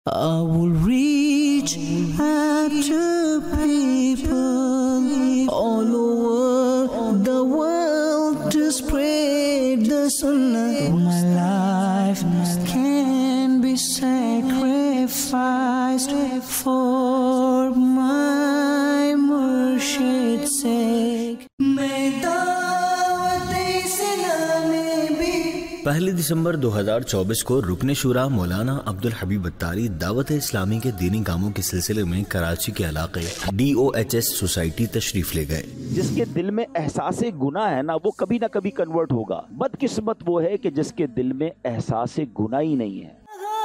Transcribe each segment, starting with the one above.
I will reach out to people all over the world to spread the sunnah. My life can be sacrificed for my murshid's sake. پہلی دسمبر 2024 کو رکن شورا مولانا عبدالحبیب اتاری دعوت اسلامی کے دینی کاموں کے سلسلے میں کراچی کے علاقے DOHS سوسائٹی تشریف لے گئے. جس کے دل میں احساس گناہ ہے نا، وہ کبھی نہ کبھی کنورٹ ہوگا. بدقسمت وہ ہے کہ جس کے دل میں احساس گناہ ہی نہیں ہے.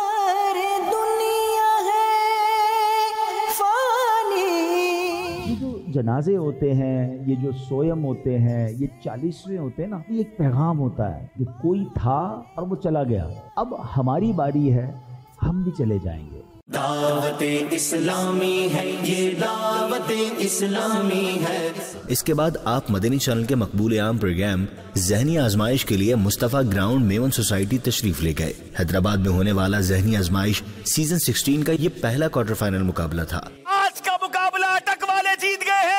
جنازے ہوتے ہیں، یہ جو سویم ہوتے ہیں، یہ 40ویں ہوتے ہیں نا، یہ ایک پیغام ہوتا ہے کہ کوئی تھا اور وہ چلا گیا، اب ہماری باری ہے، ہم بھی چلے جائیں گے. دعوت اسلامی ہے، یہ دعوت اسلامی ہے. اس کے بعد آپ مدنی چینل کے مقبول عام پروگرام ذہنی آزمائش کے لیے مصطفیٰ گراؤنڈ میمن سوسائٹی تشریف لے گئے. حیدرآباد میں ہونے والا ذہنی آزمائش سیزن 16 کا یہ پہلا کوارٹر فائنل مقابلہ تھا. آج کا مقابلہ اٹک والے جیت گئے ہیں.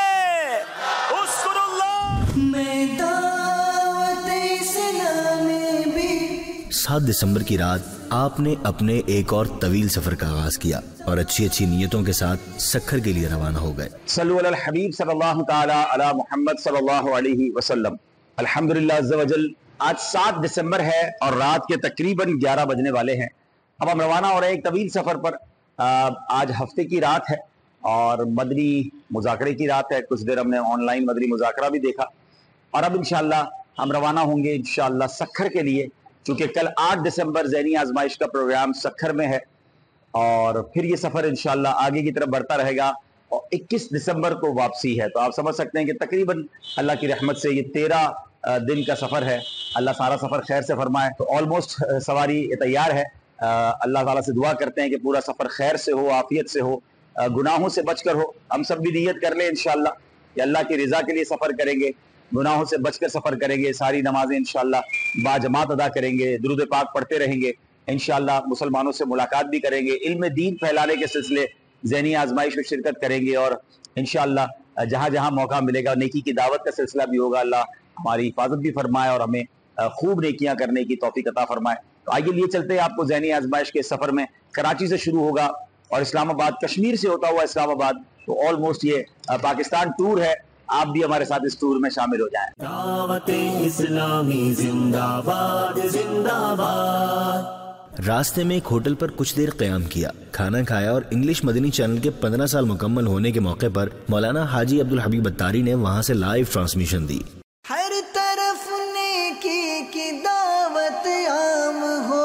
7 دسمبر کی رات آپ نے اپنے ایک اور طویل سفر کا آغاز کیا اور اچھی نیتوں کے ساتھ سکھر کے لیے روانہ ہو گئے. صلو علی الحبیب صلی اللہ تعالی علی محمد صلی اللہ علیہ وسلم. الحمدللہ عز و جل آج 7 دسمبر ہے اور رات کے تقریباً 11 بجنے والے ہیں. اب ہم روانہ ہو رہے ہیں ایک طویل سفر پر. آج ہفتے کی رات ہے اور مدنی مذاکرے کی رات ہے. کچھ دیر ہم نے آن لائن مدنی مذاکرہ بھی دیکھا اور اب انشاءاللہ ہم روانہ ہوں گے انشاءاللہ سکھر کے لیے، چونکہ کل 8 دسمبر ذہنی آزمائش کا پروگرام سکھر میں ہے اور پھر یہ سفر انشاءاللہ آگے کی طرف بڑھتا رہے گا اور 21 دسمبر کو واپسی ہے. تو آپ سمجھ سکتے ہیں کہ تقریباً اللہ کی رحمت سے یہ 13 دن کا سفر ہے. اللہ سارا سفر خیر سے فرمائے. تو آلموسٹ سواری تیار ہے. اللہ تعالیٰ سے دعا کرتے ہیں کہ پورا سفر خیر سے ہو، عافیت سے ہو، گناہوں سے بچ کر ہو. ہم سب بھی نیت کر لیں انشاءاللہ کہ اللہ کی رضا کے لیے سفر کریں گے، گناہوں سے بچ کر سفر کریں گے، ساری نمازیں انشاءاللہ باجماعت ادا کریں گے، درود پاک پڑھتے رہیں گے، انشاءاللہ مسلمانوں سے ملاقات بھی کریں گے، علم دین پھیلانے کے سلسلے ذہنی آزمائش میں شرکت کریں گے اور انشاءاللہ جہاں جہاں موقع ملے گا نیکی کی دعوت کا سلسلہ بھی ہوگا. اللہ ہماری حفاظت بھی فرمائے اور ہمیں خوب نیکیاں کرنے کی توفیق عطا فرمائے. تو آئیے لیے چلتے ہیں آپ کو ذہنی آزمائش کے سفر میں. کراچی سے شروع ہوگا اور اسلام آباد، کشمیر سے ہوتا ہوا اسلام آباد. تو آلموسٹ یہ پاکستان ٹور ہے. آپ بھی ہمارے ساتھ اس ٹور میں شامل ہو جائیں. دعوت اسلامی زندہ باد زندہ باد. راستے میں ایک ہوٹل پر کچھ دیر قیام کیا، کھانا کھایا اور انگلش مدنی چینل کے 15 سال مکمل ہونے کے موقع پر مولانا حاجی عبدالحبیب اتاری نے وہاں سے لائیو ٹرانسمیشن دی. ہر طرف نیکی کی دعوت عام ہو.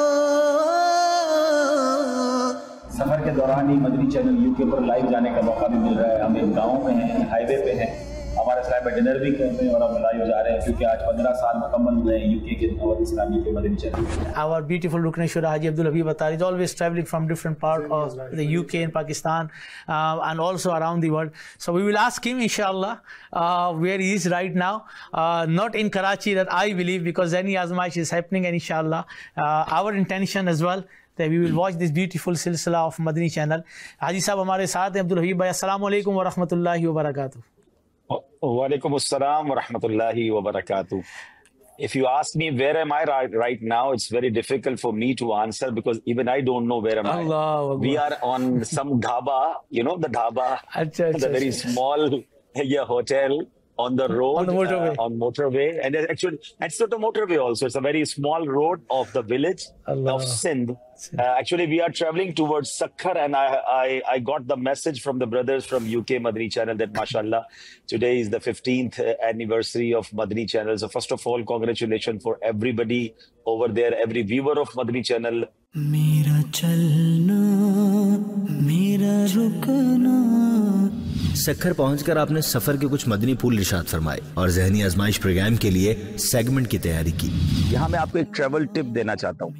سفر کے دوران ہی مدنی چینل UK پر لائیو جانے کا موقع بھی مل رہا ہے. ہم ایک گاؤں میں ہیں، ہائی وے پہ ہیں، ہمارے صاحب ڈنر بھی کر رہے ہیں اور ہم لائیو جا رہے ہیں کیونکہ آج 15 سال مکمل ہوئے ہیں UK کے دعوت اسلامی کے Madani channel. Our beautiful Rukn Shura Haji Abdul Habib Attari is always traveling from different parts of the UK and Pakistan and also around the world. So we will ask him inshallah where he is right now. Not in Karachi that I believe, because Zahni Azmaish is happening, and inshallah our intention as well that we will watch this beautiful silsila of Madani channel. Haji Sahab hamare saath hain. Abdul Habib bhai, assalamu alaikum wa rahmatullahi wa barakatuh. Wa alaikum assalam wa rahmatullahi wa barakatuh. If you ask me where am I right now, it's very difficult for me to answer because even I don't know where am I. We are on some dhaba, you know the dhaba, the very small hotel on the road, on the motorway. On motorway, and actually it's not a motorway also, it's a very small road of the village of Sindh. Actually we are traveling towards Sakhar, and I got the message from the brothers from UK Madani channel that mashallah today is the 15th anniversary of Madani channel. So first of all, congratulations for everybody over there, every viewer of Madani channel. Mera chalna mera rukna. Sukkur پہنچ کر آپ نے سفر کے کچھ مدنی پھول ارشاد فرمائے اور ذہنی آزمائش پروگرام کے لیے سیگمنٹ کی تیاری کی. یہاں میں آپ کو ایک ٹریول ٹپ دینا چاہتا ہوں.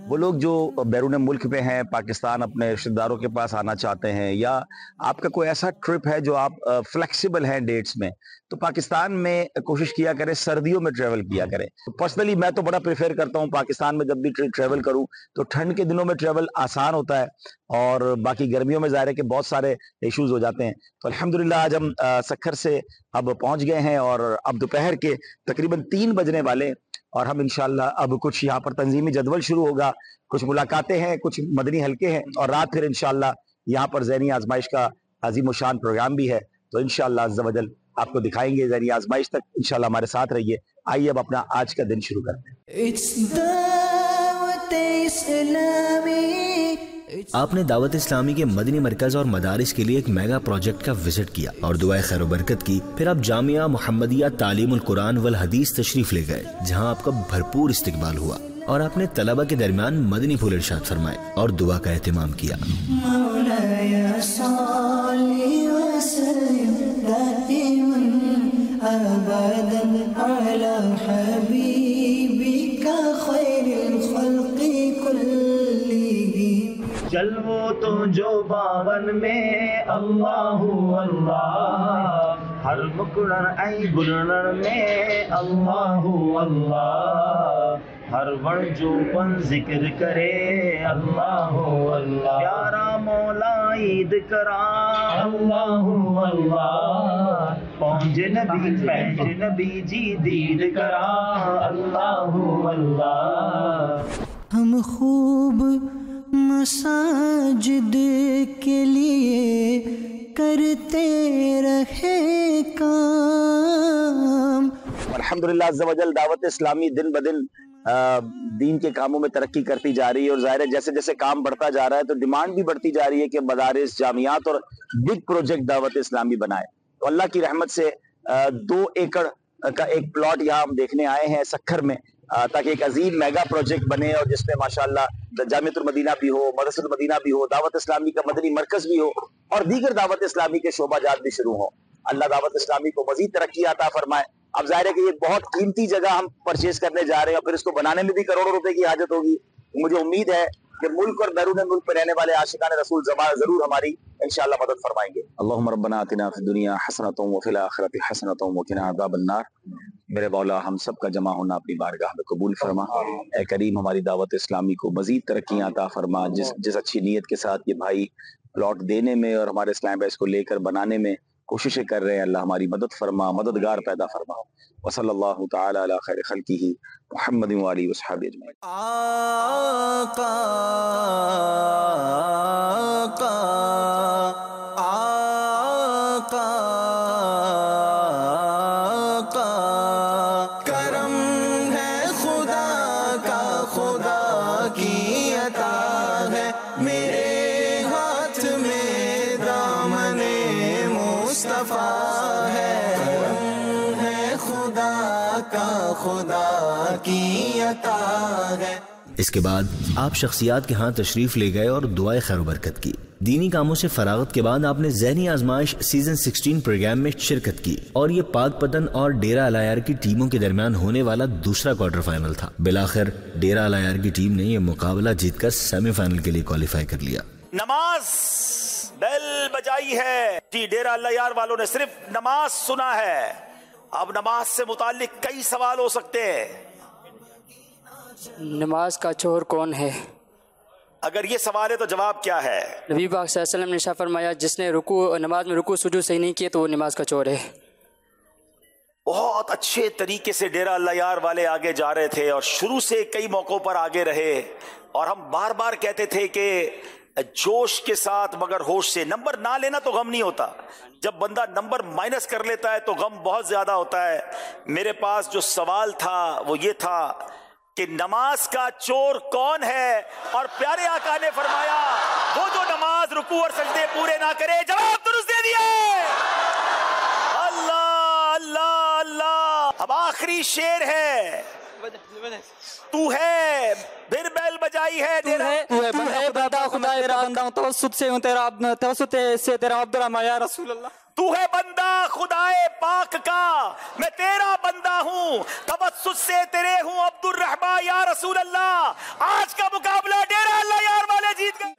وہ لوگ جو بیرون ملک پہ ہیں، پاکستان اپنے رشتہ داروں کے پاس آنا چاہتے ہیں، یا آپ کا کوئی ایسا ٹرپ ہے جو آپ فلیکسیبل ہیں ڈیٹس میں، تو پاکستان میں کوشش کیا کریں سردیوں میں ٹریول کیا کریں. پرسنلی میں تو بڑا پریفر کرتا ہوں پاکستان میں جب بھی ٹریول کروں تو ٹھنڈ کے دنوں میں ٹریول آسان ہوتا ہے، اور باقی گرمیوں میں ظاہر ہے کہ بہت سارے ایشوز ہو جاتے ہیں. تو الحمدللہ آج ہم سکھر سے اب پہنچ گئے ہیں، اور اب دوپہر کے تقریباً 3 بجنے والے، اور ہم انشاءاللہ اب کچھ یہاں پر تنظیمی جدول شروع ہوگا، کچھ ملاقاتیں ہیں، کچھ مدنی حلقے ہیں، اور رات پھر انشاءاللہ یہاں پر ذہنی آزمائش کا عظیم الشان پروگرام بھی ہے. تو انشاءاللہ عز و جل آپ کو دکھائیں گے ذہنی آزمائش تک. انشاءاللہ ہمارے ساتھ رہیے. آئیے اب اپنا آج کا دن شروع کرتے ہیں. آپ نے دعوت اسلامی کے مدنی مرکز اور مدارس کے لیے ایک میگا پروجیکٹ کا وزٹ کیا اور دعائے خیر و برکت کی. پھر آپ جامعہ محمدیہ تعلیم القرآن والحدیث تشریف لے گئے، جہاں آپ کا بھرپور استقبال ہوا اور آپ نے طلبہ کے درمیان مدنی پھول ارشاد فرمائے اور دعا کا اہتمام کیا. جلوہ تو جو باون میں اللہ اللہ، ہر مکڑن ای گلنر میں اللہ اللہ، ہر وڑ جو پن ذکر کرے اللہ اللہ، پیارا مولا عید کرا اللہ اللہ، پہنچ نبی جی دید کرا اللہ اللہ. ہم خوب مساجد کے لیے کرتے رہے کام. الحمدللہ عز و جل دعوت اسلامی دن بدن دین کے کاموں میں ترقی کرتی جا رہی ہے، اور ظاہر ہے جیسے جیسے کام بڑھتا جا رہا ہے تو ڈیمانڈ بھی بڑھتی جا رہی ہے کہ مدارس، جامعات اور بگ پروجیکٹ دعوت اسلامی بنائے. تو اللہ کی رحمت سے 2 ایکڑ کا ایک پلاٹ یہاں ہم دیکھنے آئے ہیں سکھر میں، تاکہ ایک عظیم میگا پروجیکٹ بنے، اور جس میں ماشاءاللہ جامعۃ المدینہ بھی ہو، مدرسۃ المدینہ بھی ہو، دعوت اسلامی کا مدنی مرکز بھی ہو، اور دیگر دعوت اسلامی کے شعبہ جات بھی شروع ہوں. اللہ دعوت اسلامی کو مزید ترقی عطا فرمائے. اب ظاہر ہے کہ یہ بہت قیمتی جگہ ہم پرچیز کرنے جا رہے ہیں، اور پھر اس کو بنانے میں بھی کروڑوں روپے کی حاجت ہوگی. مجھے امید ہے کہ ملک اور بیرون ملک پہ رہنے والے عاشقان رسول ضرور ہماری انشاءاللہ مدد فرمائیں گے. اللہم ربنا آتنا فی الدنیا حسنۃ وفی الآخرۃ حسنۃ وقنا عذاب النار. میرے مولا ہم سب کا جمع ہونا اپنی بارگاہ میں قبول فرما. اے کریم ہماری دعوت اسلامی کو مزید ترقی عطا فرما. جس اچھی نیت کے ساتھ یہ بھائی پلاٹ دینے میں اور ہمارے اسلام بیس کو لے کر بنانے میں کوششیں کر رہے ہیں، اللہ ہماری مدد فرما، مددگار پیدا فرما. وصلی اللہ تعالی علی خیر خلقہ محمد وآلہ وصحبہ اجمعین. آقا آقا آقا آقا، کرم ہے خدا کا، خدا کی عطا ہے، میرے ہاتھ میں دامن مصطفیٰ ہے، کرم ہے خدا کا، خدا کی عطا ہے. اس کے بعد آپ شخصیات کے ہاں تشریف لے گئے اور دعائے خیر و برکت کی. دینی کاموں سے فراغت کے بعد آپ نے ذہنی آزمائش سیزن 16 پروگرام میں شرکت کی، اور یہ پاک پتن اور ڈیرہ الایار کی ٹیموں کے درمیان ہونے والا دوسرا کوارٹر فائنل تھا. بالآخر ڈیرہ الایار کی ٹیم نے یہ مقابلہ جیت کر سیمی فائنل کے لیے کوالیفائی کر لیا. نماز بیل بجائی ہے جی، ڈیرہ الایار والوں نے صرف نماز سنا ہے. اب نماز سے متعلق کئی سوال ہو سکتے ہیں. نماز کا چور کون ہے؟ اگر یہ سوال ہے تو جواب کیا ہے؟ نبی پاک صلی اللہ علیہ وسلم نے ارشاد فرمایا جس نے نماز میں رکوع سجود صحیح نہیں کیے تو وہ نماز کا چور ہے. بہت اچھے طریقے سے ڈیرہ الایار والے آگے جا رہے تھے، اور شروع سے کئی موقعوں پر آگے رہے، اور ہم بار بار کہتے تھے کہ جوش کے ساتھ مگر ہوش سے. نمبر نہ لینا تو غم نہیں ہوتا، جب بندہ نمبر مائنس کر لیتا ہے تو غم بہت زیادہ ہوتا ہے. میرے پاس جو سوال تھا وہ یہ تھا کہ نماز کا چور کون ہے؟ اور پیارے آقا نے فرمایا وہ جو نماز رکوع اور سجدے پورے نہ کرے. جواب درست دے دیے. اللہ اللہ اللہ. اب آخری شعر ہے. تو ہے پھر بیل بجائی ہے، تو ہے بندہ خدا تیرا بندہ ہوں، توسط سے ہوں تیرا، توسط سے تیرا عبد الرحمن یا رسول اللہ. تو ہے بندہ خدائے پاک کا، میں تیرا بندہ ہوں، توسط سے تیرے ہوں عبد الرحمن یا رسول اللہ۔ آج کا مقابلہ ڈیرہ اللہ یار والے جیت گئے۔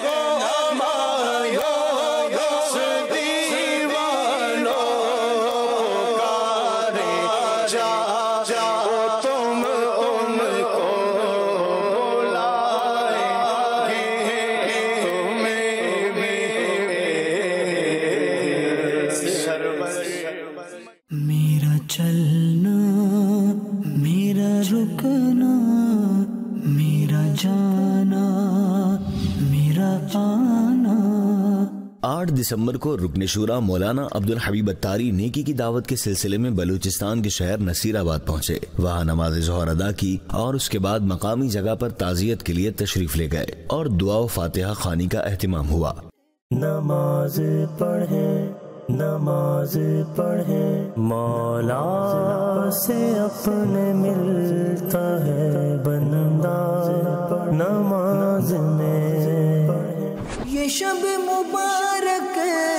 میرا چلنا، میرا رکنا، میرا جانا، میرا آنا۔ 8 دسمبر کو رکن شورا مولانا عبد الحبیب اتاری نیکی کی دعوت کے سلسلے میں بلوچستان کے شہر نصیر آباد پہنچے، وہاں نماز ظہر ادا کی اور اس کے بعد مقامی جگہ پر تعزیت کے لیے تشریف لے گئے اور دعا و فاتحہ خوانی کا اہتمام ہوا۔ نماز پڑھیں، نماز پڑھیں، مولا سے اپنے ملتا ہے بندہ نماز میں۔ یہ شب مبارک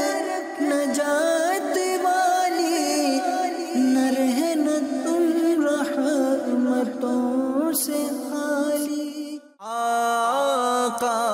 نجات والی، نہ رہنا تم رحمتوں سے خالی۔ آقا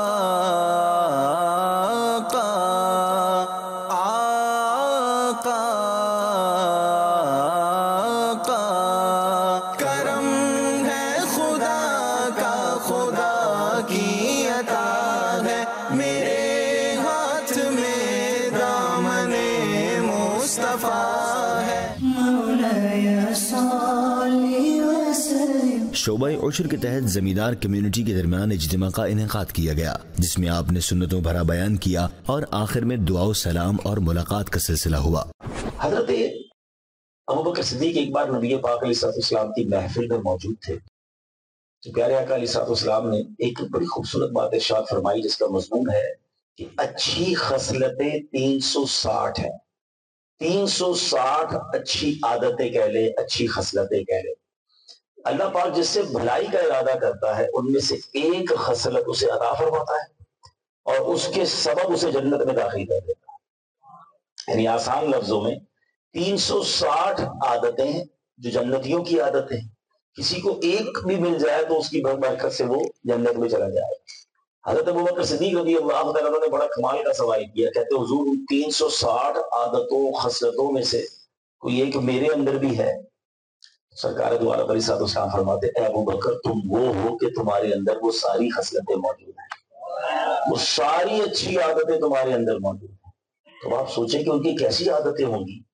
شعبہ عشر کے تحت زمیندار کمیونٹی کے درمیان اجتماع کا انعقاد کیا گیا، جس میں آپ نے سنتوں بھرا بیان کیا اور آخر میں دعا و سلام اور ملاقات کا سلسلہ ہوا۔ حضرت ابوبکر صدیق ایک بار نبی پاک علیہ السلام کی محفل میں موجود تھے، تو پیارے آقا علیہ السلام نے ایک بڑی خوبصورت بات ارشاد فرمائی، جس کا مضمون ہے کہ اچھی خصلتیں 360 ہیں، 360 اچھی عادتیں کہہ لیں، اچھی خصلتیں کہہ لیں۔ اللہ پاک جس سے بھلائی کا ارادہ کرتا ہے ان میں سے ایک خصلت اسے عطا فرماتا ہے اور اس کے سبب اسے جنت میں داخل کر دیتا ہے۔ یعنی آسان لفظوں میں 360 عادتیں جو جنتیوں کی عادتیں، کسی کو ایک بھی مل جائے تو اس کی برکت سے وہ جنت میں چلا جائے۔ حضرت ابوبکر صدیق رضی اللہ تعالیٰ نے بڑا کمال کا سوال کیا، کہتے حضور 360 عادتوں خصلتوں میں سے کوئی ایک میرے اندر بھی ہے؟ سرکار دو عالم علیہ السلام فرماتے اے ابوبکر تم وہ ہو کہ تمہارے اندر وہ ساری خصلتیں موجود ہیں، وہ ساری اچھی عادتیں تمہارے اندر موجود ہیں۔ تو آپ سوچیں کہ ان کی کیسی عادتیں ہوں گی۔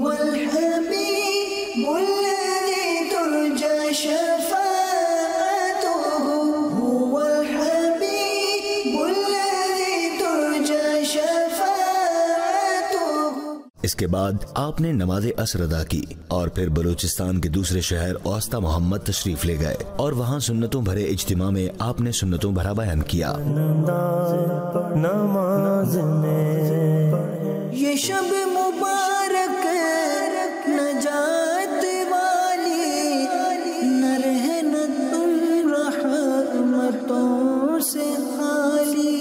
اس کے بعد آپ نے نماز عصر ادا کی اور پھر بلوچستان کے دوسرے شہر اوسطا محمد تشریف لے گئے اور وہاں سنتوں بھرے اجتماع میں آپ نے سنتوں بھرا بیان کیا۔ نماز میں یہ شب مبارک نجات والی، نہ رہنا تم رحمتوں سے خالی،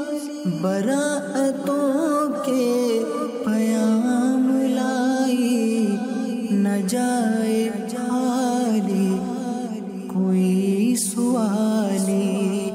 براءتوں کے پیام لائی، نہ جائے خالی کوئی سوالی۔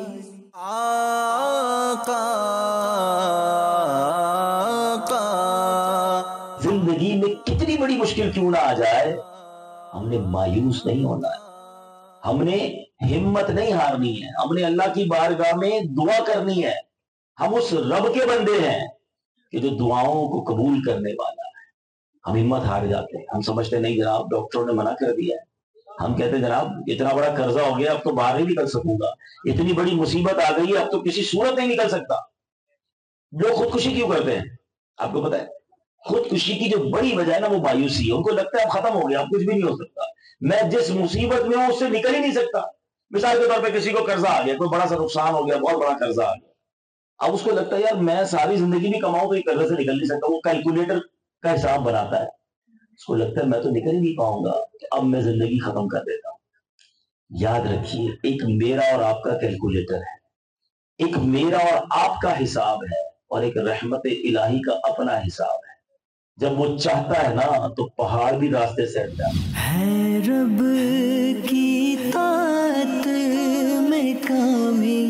زندگی میں کتنی بڑی مشکل کیوں نہ آ جائے، ہم نے مایوس نہیں ہونا ہے، ہم نے ہمت نہیں ہارنی ہے، ہم نے اللہ کی بارگاہ میں دعا کرنی ہے۔ ہم اس رب کے بندے ہیں کہ جو دعاؤں کو قبول کرنے والا ہے۔ ہم ہمت ہار جاتے ہیں، ہم سمجھتے نہیں جناب ڈاکٹروں نے منع کر دیا ہے، ہم کہتے ہیں جناب اتنا بڑا قرضہ ہو گیا اب تو باہر نہیں نکل سکوں گا، اتنی بڑی مصیبت آ گئی ہے اب تو کسی صورت نہیں نکل سکتا۔ لوگ خودکشی کیوں کرتے ہیں آپ کو پتا ہے؟ خودکشی کی جو بڑی وجہ ہے نا وہ مایوسی ہے، ان کو لگتا ہے اب ختم ہو گیا اب کچھ بھی نہیں ہو سکتا، میں جس مصیبت میں ہوں اس سے نکل ہی نہیں سکتا۔ مثال کے طور پہ کسی کو قرضہ آ گیا، کوئی بڑا سا نقصان ہو گیا، بہت بڑا قرضہ آ گیا، اب اس کو لگتا ہے یار میں ساری زندگی بھی کماؤں تو یہ قرضے سے نکل نہیں سکتا، وہ کیلکولیٹر کا حساب بناتا ہے، اس کو لگتا ہے میں تو نکل ہی نہیں پاؤں گا، اب میں زندگی ختم کر دیتا ہوں۔ یاد رکھیے ایک میرا اور آپ کا کیلکولیٹر ہے، ایک میرا اور آپ کا حساب ہے اور ایک رحمت الہی کا اپنا حساب ہے۔ جب وہ چاہتا ہے نا تو پہاڑ بھی راستے سے ہٹ جاتا ہے. رب کی طاعت میں کامیابی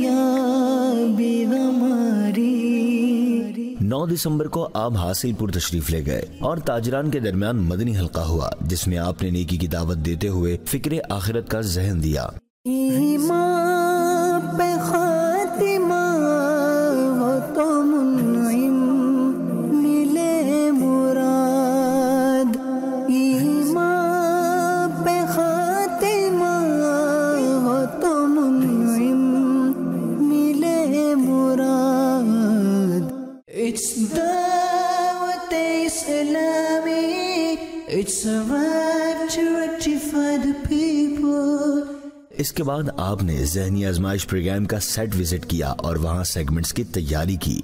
ہماری. 9 دسمبر کو آپ حاصل پور تشریف لے گئے اور تاجران کے درمیان مدنی حلقہ ہوا جس میں آپ نے نیکی کی دعوت دیتے ہوئے فکر آخرت کا ذہن دیا. ایمان پہ خاتمہ ہو تو منعم ملے مراد. ایمان پہ خاتمہ ہو تو منعم ملے مراد. It's دعوت اسلامی, it's a right to rectify the people. اس کے بعد آپ نے ذہنی آزمائش پروگرام کا سیٹ وزٹ کیا اور وہاں سیگمنٹس کی تیاری کی.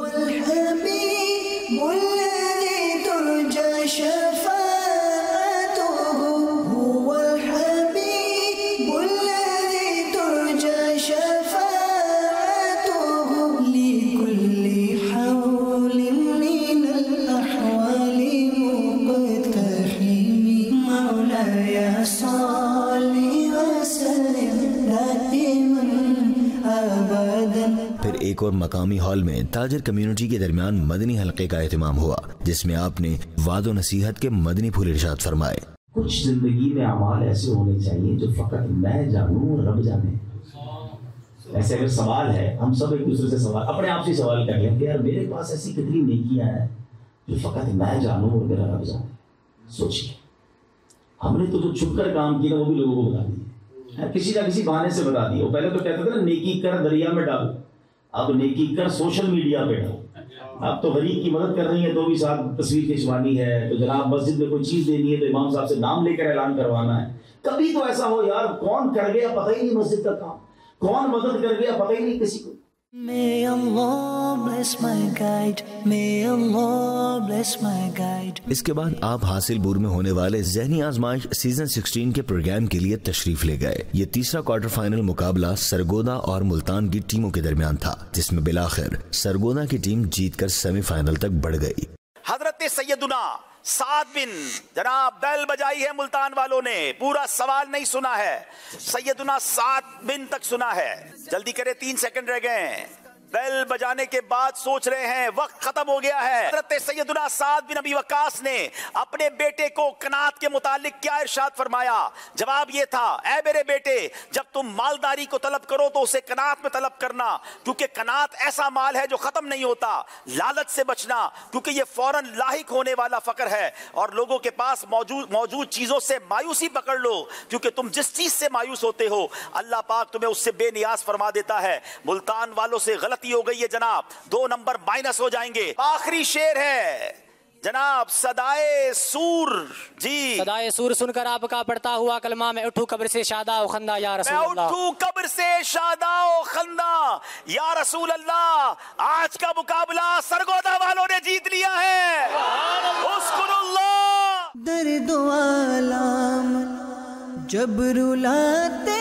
پھر ایک اور مقامی ہال میں تاجر کمیونٹی کے درمیان مدنی حلقے کا اہتمام ہوا جس میں آپ نے وعد و نصیحت کے مدنی پھول ارشاد فرمائے. کچھ زندگی میں اعمال ایسے ہونے چاہیے جو فقط میں جانوں اور رب جانے. ایسے اگر سوال ہے, ہم سب ایک دوسرے سے سوال, اپنے آپ سے سوال کر لیں کہ یار میرے پاس ایسی کتنی نیکیاں ہیں جو فقط میں جانوں اور میرا رب جانے. سوچیے, ہم نے تو جو چھپ کر کام کیا وہ بھی لوگوں کو بتا دیا, کسی نہ کسی بہانے سے بتا دیا. وہ پہلے تو کہتے تھے نا نیکی کر دریا میں ڈالو, اب نیکی کر سوشل میڈیا پہ ڈالو. اب تو غریب کی مدد کر رہی ہے تو بھی ساتھ تصویر کھنچوانی ہے, تو جناب مسجد میں کوئی چیز دینی ہے تو امام صاحب سے نام لے کر اعلان کروانا ہے. کبھی تو ایسا ہو یار, کون کر گیا پتہ ہی نہیں مسجد کا کام, کون مدد کر گیا پتہ ہی نہیں کسی کو. May Allah bless my guide, may Allah bless my guide. اس کے بعد آپ حاصل پور میں ہونے والے ذہنی آزمائش سیزن 16 کے پروگرام کے لیے تشریف لے گئے. یہ تیسرا کوارٹر فائنل مقابلہ سرگودا اور ملتان کی ٹیموں کے درمیان تھا جس میں بالآخر سرگودا کی ٹیم جیت کر سیمی فائنل تک بڑھ گئی. حضرت سیدنا سعد بن جناب بیل بجائی ہے ملتان والوں نے, پورا سوال نہیں سنا ہے, سیدنا سعد بن تک سنا ہے. جلدی کرے, 3 سیکنڈ رہ گئے ہیں. بیل بجانے کے بعد سوچ رہے ہیں وقت ختم ہو گیا ہے. حضرت سیدنا سعد بن ابی وقاص نے اپنے بیٹے کو قناعت کے متعلق کیا ارشاد فرمایا؟ جواب یہ تھا, اے میرے بیٹے, جب تم مالداری کو طلب کرو تو اسے قناعت میں طلب کرنا, کیونکہ قناعت ایسا مال ہے جو ختم نہیں ہوتا. لالچ سے بچنا, کیونکہ یہ فوراً لاحق ہونے والا فقر ہے. اور لوگوں کے پاس موجود چیزوں سے مایوسی پکڑ لو, کیونکہ تم جس چیز سے مایوس ہوتے ہو اللہ پاک تمہیں اس سے بے نیاز فرما دیتا ہے. ملتان والوں سے غلطی ہو گئی ہے جناب, 2 نمبر مائنس ہو جائیں گے. آخری شعر ہے جناب, صدائے سور. جی, صدائے سور سن کر آپ کا پڑھتا ہوا کلمہ, میں اٹھوں قبر سے شادہ و خندہ یا رسول اللہ. میں اٹھوں قبر سے شادہ و خندہ یا رسول اللہ. آج کا مقابلہ سرگودا والوں نے جیت لیا ہے. اذکر اللہ. درد و آلام جب رلاتے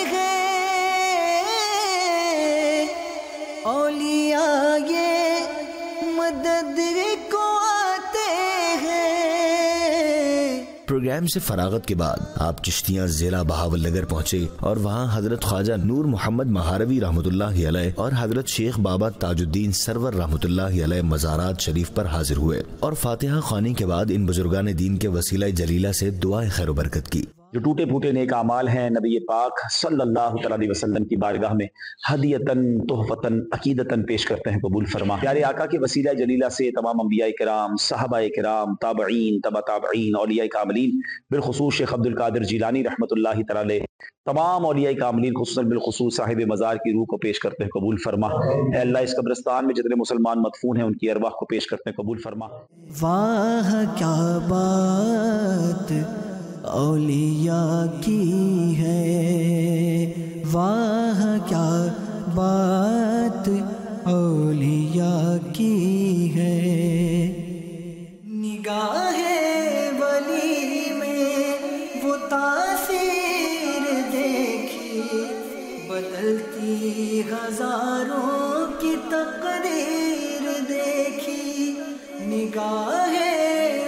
اولیاء یہ مدد کو آتے ہیں. پروگرام سے فراغت کے بعد آپ چشتیاں ضلع بہاول نگر پہنچے اور وہاں حضرت خواجہ نور محمد مہاروی رحمۃ اللہ علیہ اور حضرت شیخ بابا تاج الدین سرور رحمۃ اللہ علیہ مزارات شریف پر حاضر ہوئے اور فاتحہ خوانی کے بعد ان بزرگان دین کے وسیلہ جلیلہ سے دعائے خیر و برکت کی. جو ٹوٹے پھوٹے نیک اعمال ہیں نبی پاک صلی اللہ تعالی علیہ وسلم کی بارگاہ میں ہدیتاً تحفتاً عقیدتاً پیش کرتے ہیں, قبول فرما. پیارے آقا کے وسیلہ جلیلہ سے تمام انبیاء کرام, صحابہ کرام, تابعین, تبع تابعین, اولیاء کاملین, بالخصوص شیخ عبد القادر جیلانی رحمۃ اللہ تعالی, تمام اولیاء کاملین خصوصاً بالخصوص صاحب مزار کی روح کو پیش کرتے ہیں, قبول فرما. اے اللہ اس قبرستان میں جتنے مسلمان مدفون ہیں ان کی ارواح کو پیش کرتے ہیں, قبول فرما. واہ کیا بات اولیاء کی ہے, واہ کیا بات اولیاء کی ہے. نگاہ ولی میں وہ تاثیر دیکھی, بدلتی ہزاروں کی تقدیر دیکھی. نگاہ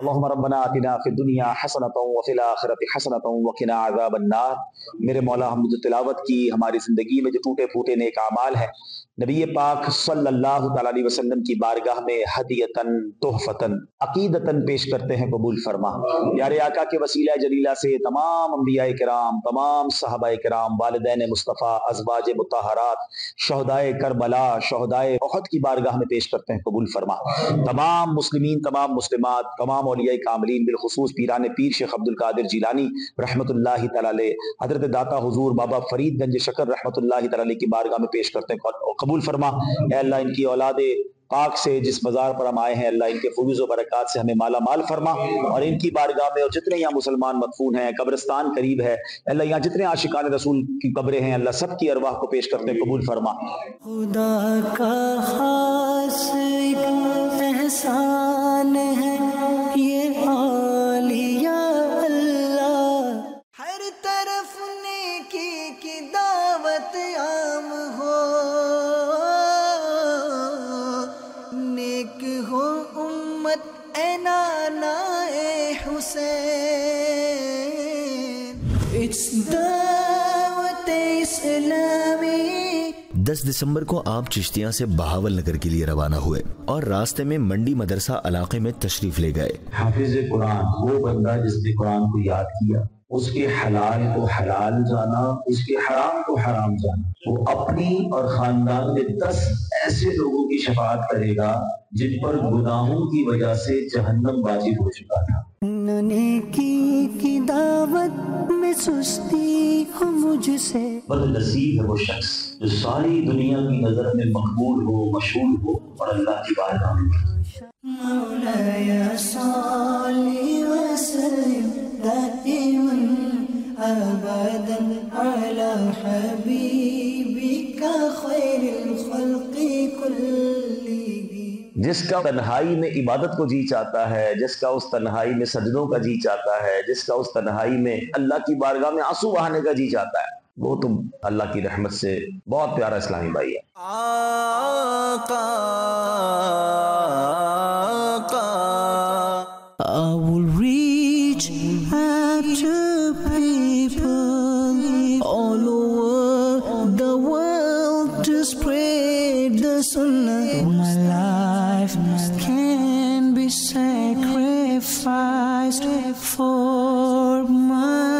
اللهم ربنا آتنا فی الدنیا حسنۃ وفی الآخرۃ حسنۃ وقنا عذاب النار. میرے مولا ہم نے جو تلاوت کی, ہماری زندگی میں جو ٹوٹے پھوٹے نیک اعمال ہیں, نبی پاک صلی اللہ تعالی علیہ وسلم کی بارگاہ میں ہدیتاً تحفتاً عقیدتاً پیش کرتے ہیں, قبول فرما. پیارے آقا کے وسیلہ جلیلہ سے تمام انبیاء کرام, تمام صحابہ کرام, والدین مصطفیٰ, ازواج مطہرات, شہدائے کربلا, شہدائے احد کی بارگاہ میں پیش کرتے ہیں, قبول فرما. تمام مسلمین, تمام مسلمات, تمام اولیاء کاملین, بالخصوص پیران پیر شیخ عبد القادر جیلانی رحمۃ اللہ تعالی علیہ, حضرت داتا حضور بابا فرید گنج شکر رحمۃ اللہ تعالی علیہ کی بارگاہ میں پیش کرتے ہیں, قبول فرما. اے اللہ ان کی اولاد پاک سے جس مزار پر ہم آئے ہیں, اللہ ان کے فیوز و برکات سے ہمیں مالا مال فرما, اور ان کی بارگاہ میں اور جتنے یہاں مسلمان مدفون ہیں, قبرستان قریب ہے, اللہ یہاں جتنے عاشقان رسول کی قبریں ہیں, اللہ سب کی ارواح کو پیش کرتے ہیں, قبول فرما. خدا کا خاص احسان ہے یہ اولیاء اللہ, ہر طرف نیکی کی دعوت عام ہو, نیک ہو امت اے نانا اے حسین, اٹس دعوت اسلامی. 10 دسمبر کو آپ چشتیاں سے بہاول نگر کے لیے روانہ ہوئے اور راستے میں منڈی مدرسہ علاقے میں تشریف لے گئے. حافظ قرآن وہ بندہ جس نے قرآن کو یاد کیا, اس کے حلال کو حلال جانا, اس کے حرام کو حرام جانا. وہ اپنی اور خاندان میں 10 ایسے لوگوں کی شفاعت کرے گا جن پر گناہوں کی وجہ سے جہنم واجب ہو چکا تھا. نیکی کی دعوت میں سستی ہو مجھ سے, بد نصیب ہے وہ شخص جو ساری دنیا کی نظر میں مقبول ہو, مشہور ہو, اور اللہ کی بارگاہ میں مولایا صلی وسلم دائما ابدا علی حبیبک خیر الخلق کلہم. جس کا تنہائی میں عبادت کو جی چاہتا ہے, جس کا اس تنہائی میں سجدوں کا جی چاہتا ہے, جس کا اس تنہائی میں اللہ کی بارگاہ میں آنسو بہانے کا جی چاہتا ہے, وہ تم اللہ کی رحمت سے بہت پیارا اسلامی بھائی ہے. آقا I will reach out to people all over the world to spread the sunnah. My life can be sacrificed for my